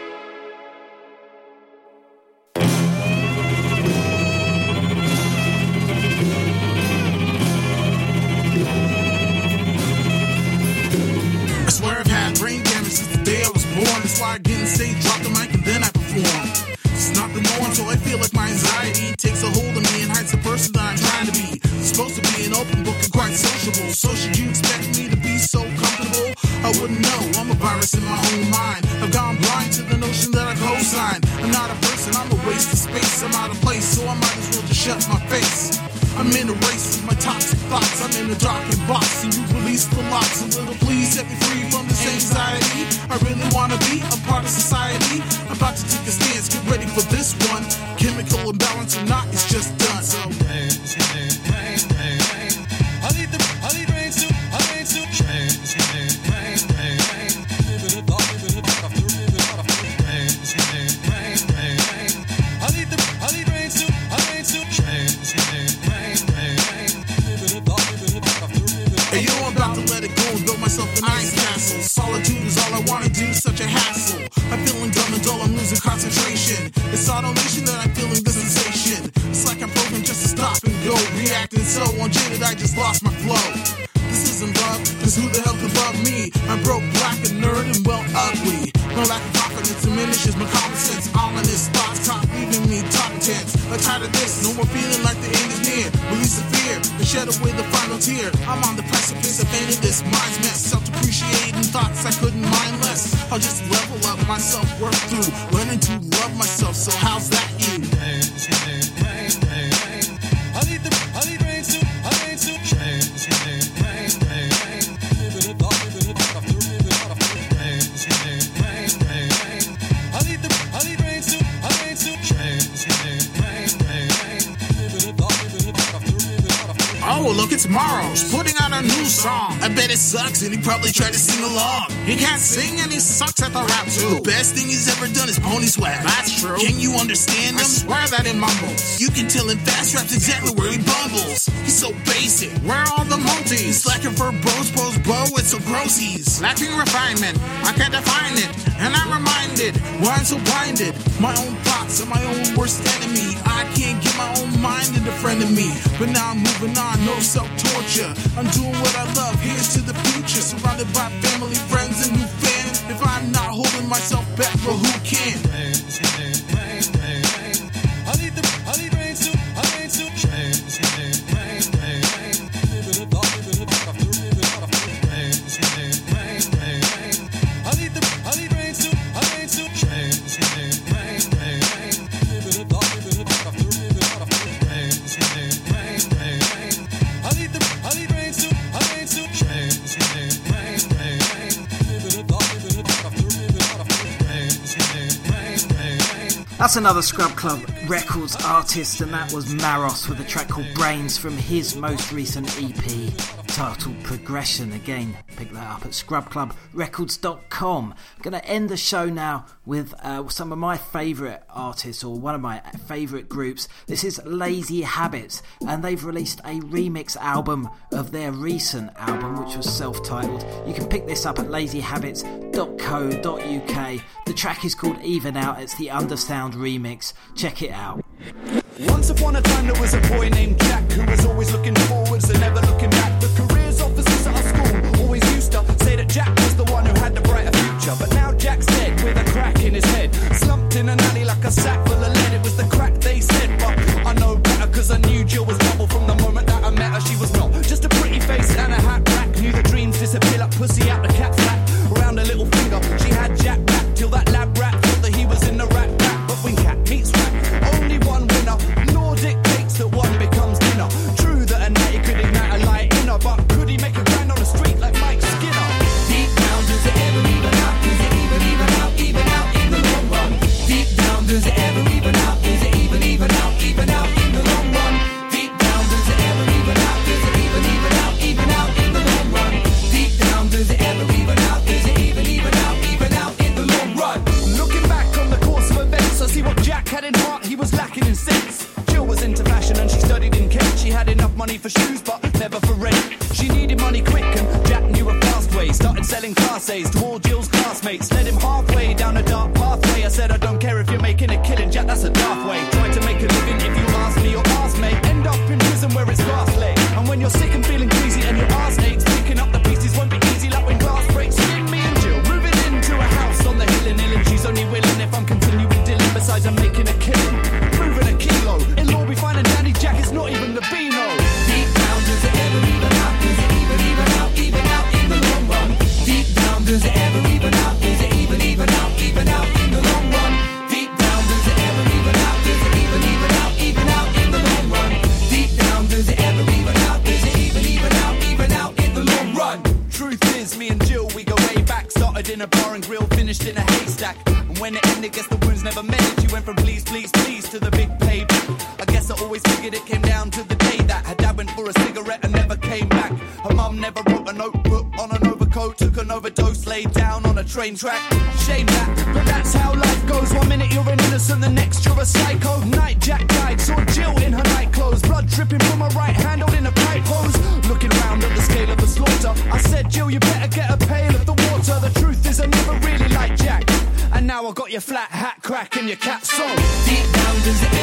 I swear I've had brain damage since the day I was born. That's why I get on stage, drop the mic, and then I perform. It's not the norm, so I feel like my anxiety takes a hold of me and hides the person that I'm trying to be. Supposed to be an open book and quite sociable, so should you expect me to be so comfortable? I wouldn't know, I'm a virus in my own mind. I've gone blind to the notion that I co-sign. I'm not a person, I'm a waste of space. I'm out of place, so I might as well just shut my face. I'm in a race with my toxic thoughts. I'm in a darkened box, and you release the locks. A little please set me free from this anxiety. I really wanna be a part of society. I'm about to take a stance, get ready for this one. Chemical imbalance or not, it's just done. So rain, rain, rain, rain, rain. I need the, I need rain too, I rain too. Rain, rain, rain, rain, rain. Live it up, live it up, live it up, rain, rain, rain, rain, rain. I need the, I need rain too, I rain too. Rain, rain, rain, rain, rain. Live it up, live it up, live it up. Hey, yo, I'm about to let it go and build myself a nice castle. Solitude is all I wanna do, such a hassle. I'm feeling dumb and dull, I'm losing concentration. It's automation that I'm feeling the sensation. It's like I'm programmed just to stop and go. Reacting so on jaded, I just lost my flow. This isn't love, cause who the hell could love me? I'm broke, black, and nerd, and well ugly. My lack of confidence diminishes my common sense. Ominous thoughts top leaving me top tense. I'm tired of this, no more feeling like the end is near. Release the fear and shed away the final tear. I'm on the precipice of ending this mind's mess. Self-depreciating thoughts I couldn't mind less. I'll just level up my self-worth through learning to love myself, so how's that you? Rain, rain, rain, rain, rain. I need the, I need rain too, I rain too. Rain, rain, rain, rain, rain. Live it up, live it up, live it up, rain, rain, rain, rain, rain. I need the, I need rain too, I rain too. Rain, rain, rain, rain, rain. Live it up, live it up, live it up. Oh, look, it's Morrow's putting out a new song. I bet it sucks, and he probably tried to sing along. He can't sing, and he sucks at the rap too. The best thing he's ever done is pony swag. That's true. Can you understand him? I swear that in mumbles. You can tell in fast raps exactly where he bumbles. He's so basic. Where are all the multis? He's lacking for bros, bros, bro. It's so gross. He's lacking refinement. I can't define it, and I'm reminded why I'm so blinded. My own thoughts are my own worst enemy. I can't get my own mind into friend of me. But now I'm moving on, no self-torture. I'm doing what I love, by family, friends, and new fans. If I'm not holding myself back, well, who can? I need the, I need rain soup, I need soup. That's another Scrub Club Records artist, and that was Maros with a track called Brains from his most recent E P titled Progression. Again, pick that up at scrub club records dot com. I'm going to end the show now with uh, some of my favourite artists, or one of my favourite groups. This is Lazy Habits, and they've released a remix album of their recent album, which was self-titled. You can pick this up at lazy habits dot co dot uk. The track is called Even Out. It's the Undersound remix. Check it out. Once upon a time there was a boy named Jack who was always looking forwards and never looking back. The careers officers at our school always used to say that Jack was the one who had the brighter future. But now Jack's dead with a crack in his head, slumped in an alley like a sack full of lead. It was the crack they said, but I know better, cause I knew Jill was trouble from the moment that I met her. She was not just a pretty face and a hat rack. Knew the dreams disappear like pussy out the cat flap. Around her little finger she had Jack back, till that lab rat thought that he was in the rat pack. But when cat meets rat, only one winner. Law dictates that one becomes dinner. True that a natty could ignite a light in her, but could he make a grind on the street like Mike Skinner? Deep down, does it ever even out? Does it even even out? Even out in the long run. Deep down, does it ever even out? Is it even even out? Even out in the long run. Deep down, does it ever even out? Is it even even out? Even out in the long run. Deep down, does it ever even out? Is it even even out? Even out in the long run. Looking back on the course of events, I see what Jack had in heart. He was lacking in sense. Jill was into fashion and she studied in Kent. She had enough money for shoes but never for rent. She needed money quick and Jack knew a fast way. Started selling class A's to all Jill's classmates. Led him halfway down a dark pathway. I said I don't care if you're making a killing, Jack, that's a dark way. Try to make a living if you ask me or ask mate. End up in prison where it's glass lay. And when you're sick and feeling queasy and your ass aches, picking up the pieces won't be easy like when glass breaks. In me and Jill moving into a house on the hill in Ill, and she's only willing if I'm continuing dealing. Besides I'm making a killing, moving a kilo. In law we find a Danny Jack, it's not even the Beano. Deep down, does it ever even out? Does it even even out? Even out in the long run. Deep down, does it ever even out? Is it even even out? Even out in the long run. Deep down, does it ever even out? Is it even even out? Even out in the long run. Deep down, does it ever even out? Is it even even out? Even out in the long run. Truth is, me and Jill, we go way back. Started in a bar and grill, finished in a haystack. And when it ended, guess the wounds never mended. She went from please, please, please to the big payback. I guess I always figured it came down to the day that her dad went for a cigarette and never came back. Her mum never wrote a notebook on an overcoat, took an overdose, laid down on a train track. Shame that, but that's how life goes. One minute you're an innocent, the next you're a psycho. Night Jack died, saw Jill in her night clothes, blood dripping from her right hand, holding a pipe hose. Looking round at the scale of the slaughter, I said, Jill, you better get a pail of the water. The truth is I never really liked Jack, and now I got your flat hat crack and your cat soul. Deep down, does it